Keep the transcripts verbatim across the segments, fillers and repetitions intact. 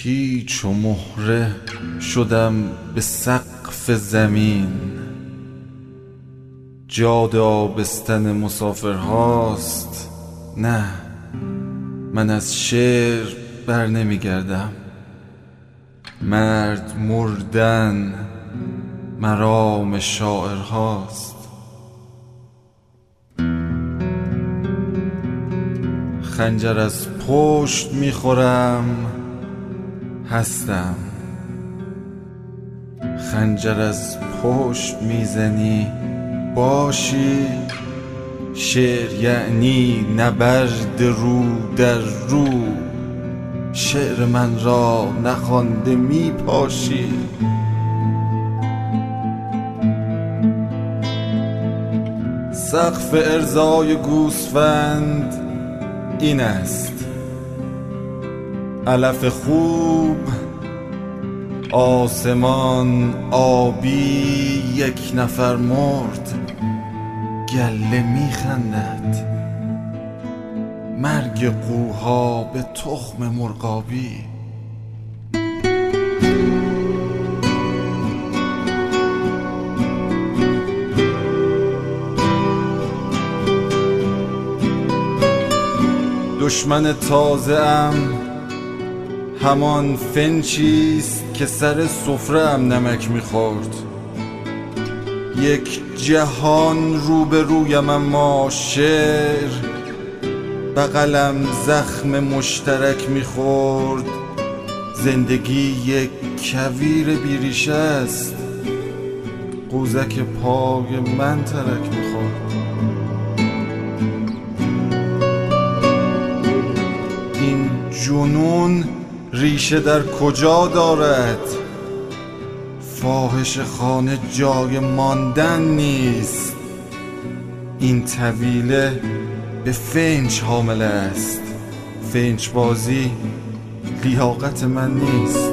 پیچ و مهره شدم به سقف زمین، جاد آبستن مسافرهاست. نه، من از شعر بر نمی گردم. مرد مردن مرام شاعرهاست. خنجر از پشت می خورم هستم، خنجر از پشت میزنی باشی. شعر یعنی نبرد رو در رو، شعر من را نخوانده می پاشی. سقف ارزای گوسفند این است، علف خوب آسمان آبی، یک نفر مرد گله میخندد. مرگ قوها به تخم مرغابی. دشمن تازه ام همان فنچیست که سر سفره ام نمک میخورد. یک جهان روبرویم اما شعر بغلم زخم مشترک میخورد. زندگی یک کویر بیریشه است، قوزک پای من ترک میخورد. این جنون ریشه در کجا دارد؟ فاحش خانه جای ماندن نیست. این طویله به فنج حامل است. فنج بازی لیاقت من نیست.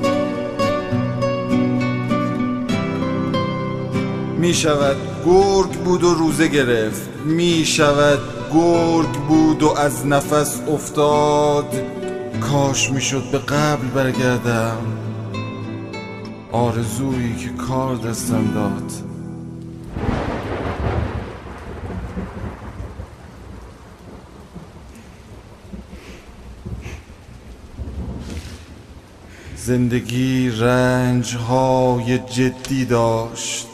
می شود گرگ بود و روزه گرفت، می شود گرگ بود و از نفس افتاد. کاش می شد به قبل برگردم، آرزویی که کار دستم داد. زندگی رنج‌های جدی داشت.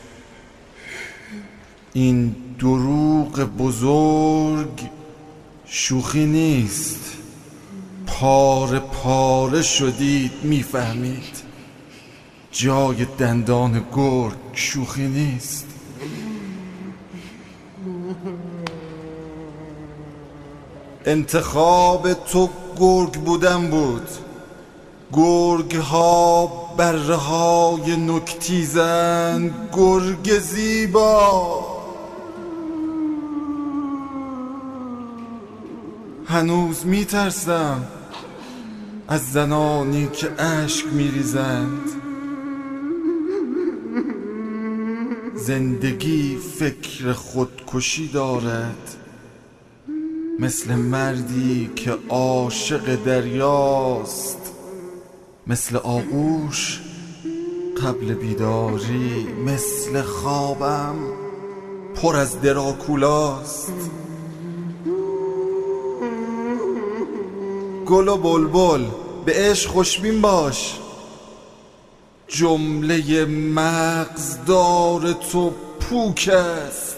این دروغ بزرگ شوخی نیست. پاره پاره شدید میفهمید، جای دندان گرگ شوخی نیست. انتخاب تو گرگ بودن بود. گرگ ها بره های نکتیزن، گرگ زیبا. هنوز میترسم از زنانی که اشک میریزند. زندگی فکر خودکشی دارد، مثل مردی که عاشق دریاست. مثل آغوش قبل بیداری، مثل خوابم پر از دراکولاست. گل و بلبل به عشق خوشبین باش. جمله مغزدار تو پوک است.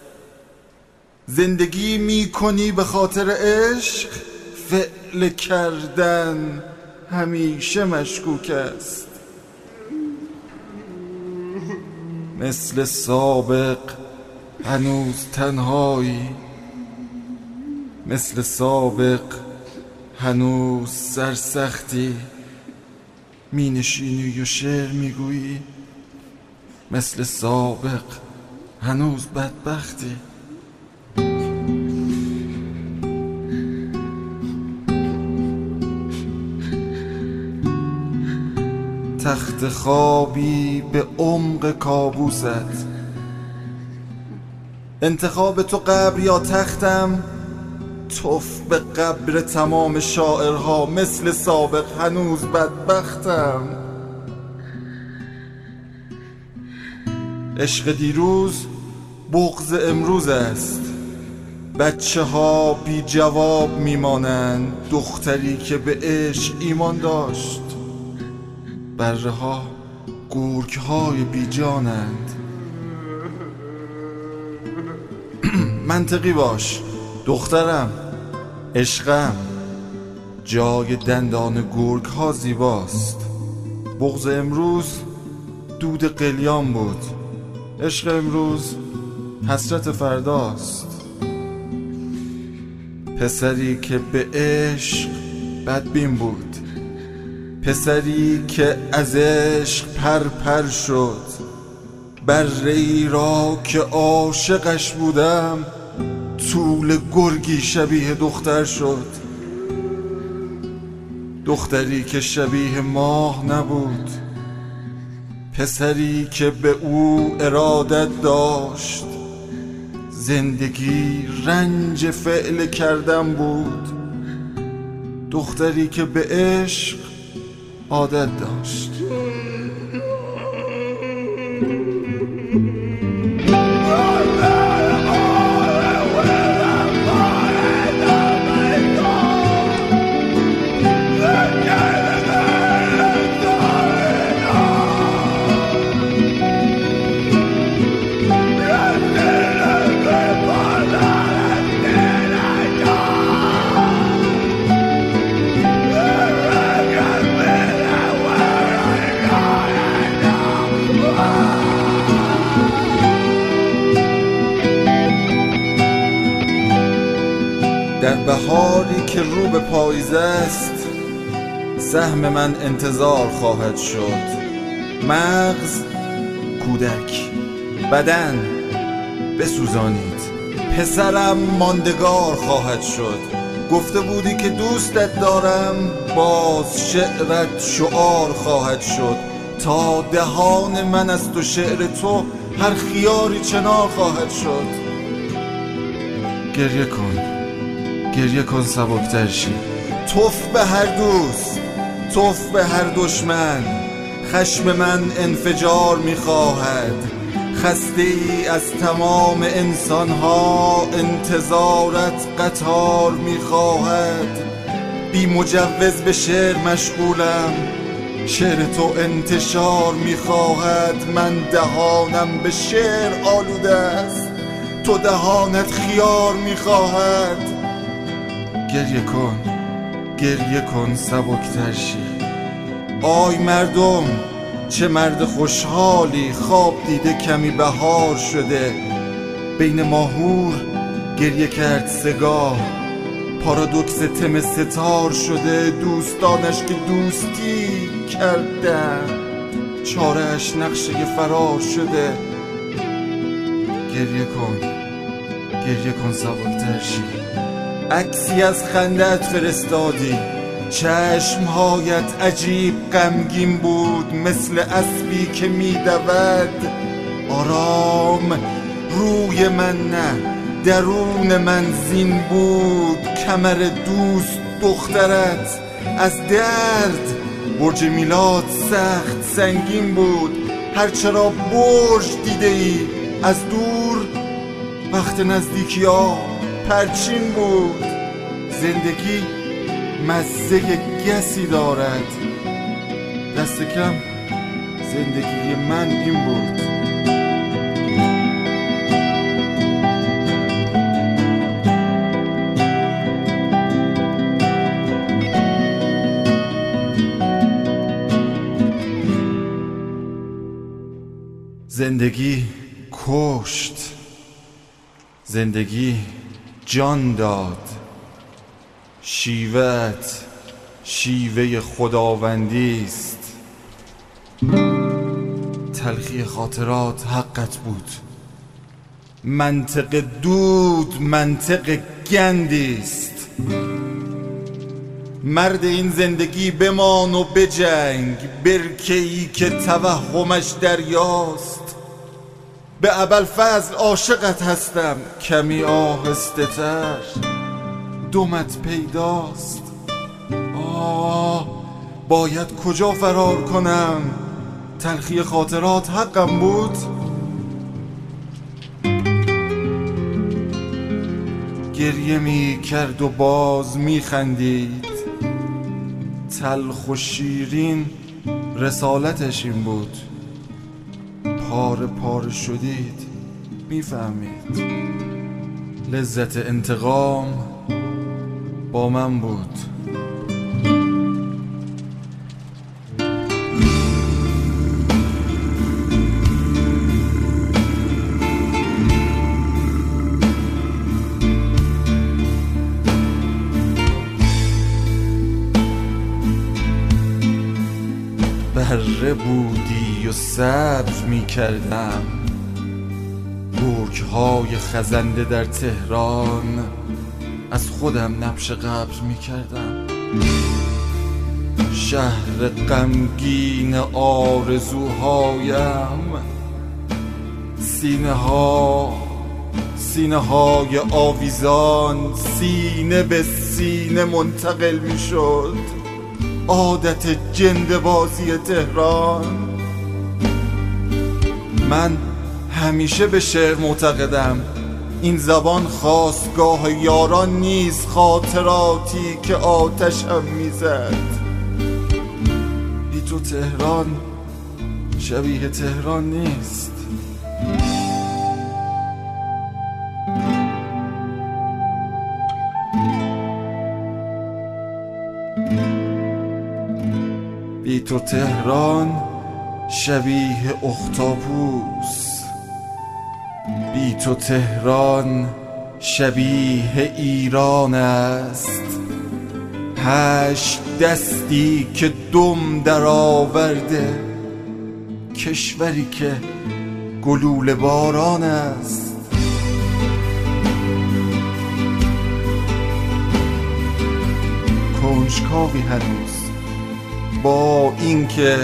زندگی می کنی به خاطر عشق، فعل کردن همیشه مشکوک است. مثل سابق هنوز تنهایی، مثل سابق هنوز سرسختی. می نشینی و شعر می گویی، مثل سابق هنوز بدبختی. تخت خوابی به عمق کابوست. انتخاب تو قبر یا تختم، توف به قبر تمام شاعرها، مثل سابق هنوز بدبختم. عشق دیروز بغض امروز است، بچه ها بی جواب میمانند. دختری که به عشق ایمان داشت، بره ها گرگ های بی جانند. منطقی باش دخترم، عشقم، جای دندان گرگ ها زیباست. بغض امروز دود قلیان بود، عشق امروز حسرت فرداست. پسری که به عشق بدبین بود، پسری که از عشق پر پر شد. بره‌ای را که عاشقش بودم، طول گرگی شبیه دختر شد. دختری که شبیه ماه نبود، پسری که به او ارادت داشت. زندگی رنج فعل کردن بود، دختری که به عشق عادت داشت. در بهاری که رو به پاییز است، سهم من انتظار خواهد شد. مغز کودک، بدن بسوزانید، پسرم ماندگار خواهد شد. گفته بودی که دوستت دارم، باز شعرت شعار خواهد شد. تا دهان من از تو شعر تو هر خیاری چنار خواهد شد. گریه کن، گریه کن سبکتر شی. توف به هر دوست، توف به هر دشمن. خشم من انفجار میخواهد. خسته ای از تمام انسانها، انتظارت قطار میخواهد. بی مجوز به شعر مشغولم، شعر تو انتشار میخواهد. من دهانم به شعر آلوده است، تو دهانت خیار میخواهد. گریه کن، گریه کن سبکتر شی. آی مردم، چه مرد خوشحالی، خواب دیده کمی بهار شده. بین ماهور گریه کرد سگاه، پارادوکس تم ستار شده. دوستانش که دوستی کردن، چاره‌اش نقشه فرار شده. گریه کن، گریه کن سبکتر شی. عکسی از خندت فرستادی، چشمهایت عجیب غمگین بود، مثل اسبی که میدود. آرام روی من نه، درون من زین بود. کمر دوست دخترت از درد، برج میلاد سخت سنگین بود. هرچرا برج دیده ای از دور، وقت نزدیکی ها پرچین بود. زندگی مزه گسی دارد، دست کم زندگی من این بود. زندگی کشت، زندگی جان داد. شیوه‌ات شیوه خداوندی است. تلخی خاطرات حقت بود. منطق دود منطق گندی است. مرد این زندگی بمان و بجنگ، برکه‌ای که توهمش دریاست. به ابوالفضل عاشقت هستم، کمی آهسته تر. دمت پیداست. آه باید کجا فرار کنم؟ تلخی خاطرات حقم بود. گریه می کرد و باز می خندید، تلخ و شیرین رسالتش این بود. پاره پاره شدید میفهمید، لذت انتقام با من بود. بره بودی و صبر می کردم، گرگ‌های خزنده در تهران، از خودم نبش قبر می کردم. شهر غمگین آرزوهایم، سینه ها سینه های آویزان سینه به سینه منتقل می شد. عادت جنده بازی تهران. من همیشه به شعر معتقدم، این زبان خاستگاه یاران نیست، خاطراتی که آتشم میزد. بی تو تهران شبیه تهران نیست. بی تو تهران شبیه اختاپوس، بی تو تهران شبیه ایران است. هشت دستی که دم در آورده، کشوری که گلوله باران است. کنجکاوی هنوز با اینکه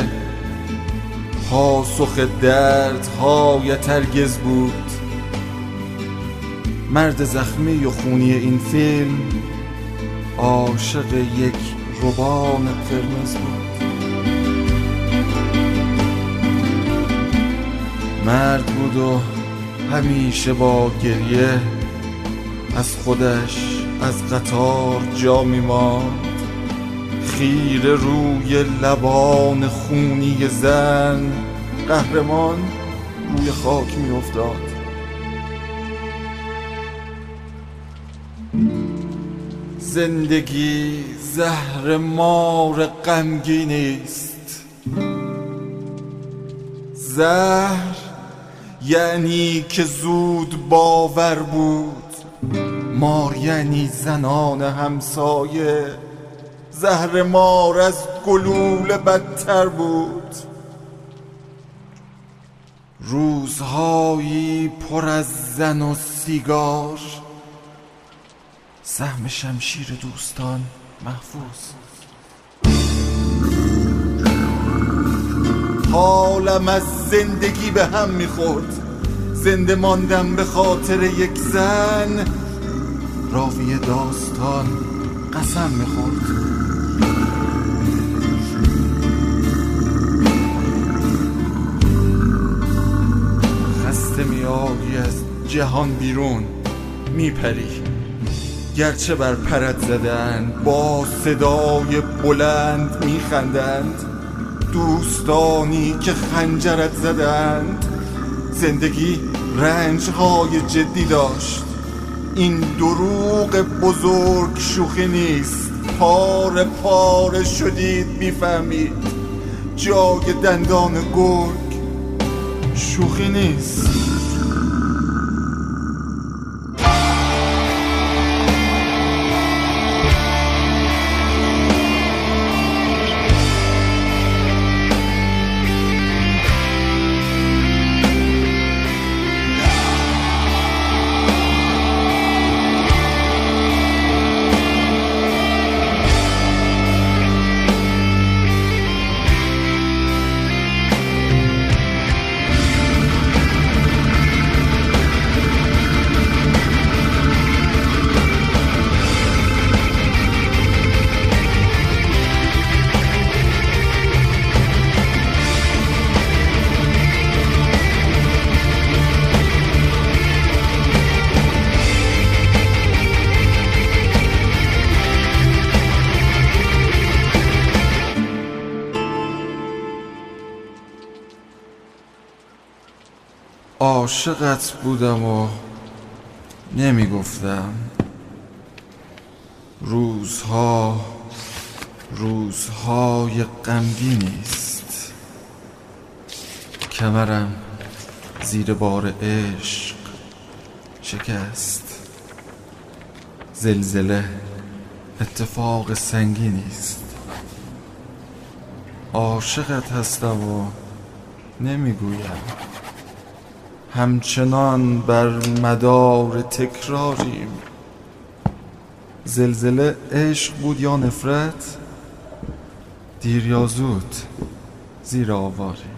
پاسخ دردهایت هرگز بود. مرد زخمی و خونی این فیلم عاشق یک روبان قرمز بود. مرد بود و همیشه با گریه از خودش از قطار جا می‌ماند. خیره روی لبان خونی زن، قهرمان روی خاک می افتاد. زندگی زهر مار غمگینی است. زهر یعنی که زود باور بود، مار یعنی زنان همسایه. زهر مار از گلوله بدتر بود. روزهایی پر از زن و سیگار، سهم شمشیر دوستان محفوظ. حالم از زندگی به هم میخورد. زنده ماندم به خاطر یک زن، راوی داستان قسم میخورد. خسته میآیی از جهان بیرون میپری، گرچه بر پرت زدن با صدای بلند میخندند. دوستانی که خنجرت زدند. زندگی رنجهای جدی داشت. این دروغ بزرگ شوخی نیست. پاره پاره شدید میفهمید، جای دندان گرگ شوخی نیست. عاشقت بودم و نمیگفتم. روزها روزهای غمگینیست، کمرم زیر بار عشق شکست. زلزله اتفاق سنگینیست، عاشقت هستم و نمیگویم. همچنان بر مدار تکراریم. زلزله عشق بود یا نفرت؟ دیر یا زود زیر آواریم.